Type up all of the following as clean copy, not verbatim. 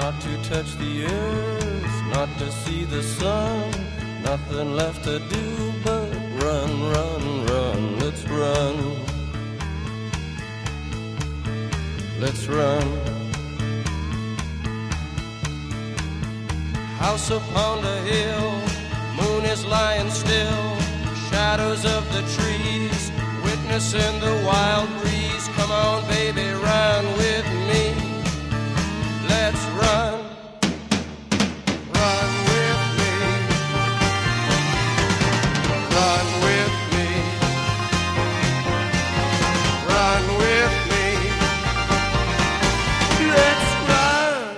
not to touch the earth, not to see the sun. Nothing left to do but run, run, run. Let's run. Let's run. House upon the hill, moon is lying still. Shadows of the trees, witnessing the wild breeze. Come on, baby, run with me. Let's run. Run with me. Run with me. Run with me. Let's run.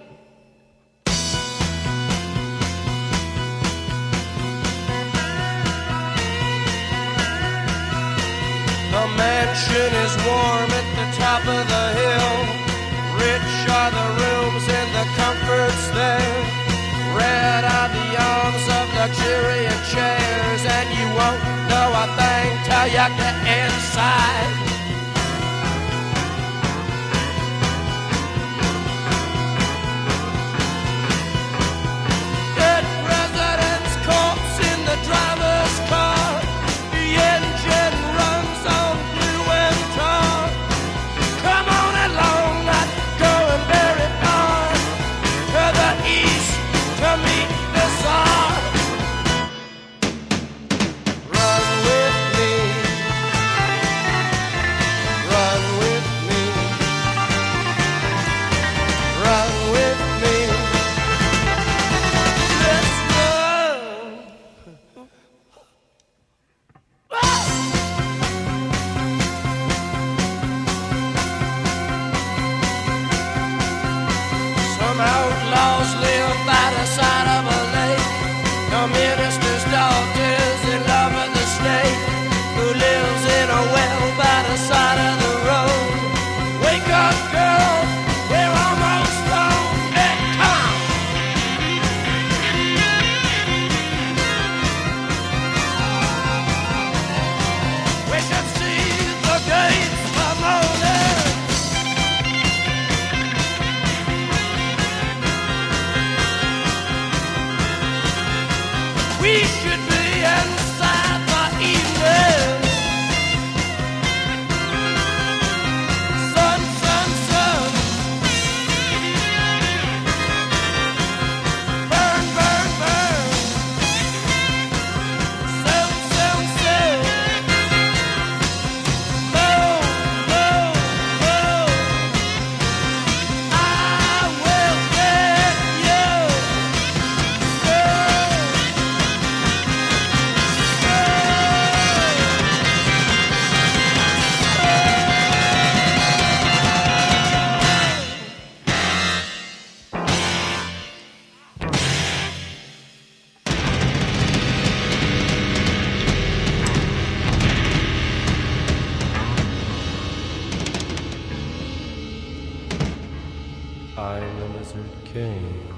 The mansion is warm at the top of the hill. Rich are the rooms and the comforts there. Red are the arms of luxuriant chairs. And you won't know a thing till you get inside. Dead president's corpse in the driver's car. The engine runs on blue and tar. Come on along, not going very far. To the east to meet the Tsar. Run with me. Run with me. Run with me. Let's run. Some outlaws live by the side of a lake. The minister's daughter's in love with the snake, who lives in a well by the side of the road. Wake up, girl, we're almost home. Hey, come! We can see the gates of morning. We should be inside the evening. Sun, sun, sun. Burn, burn, burn. Sun, sun, sun. Boom, boom, boom. I will get you. I'm the Lizard King.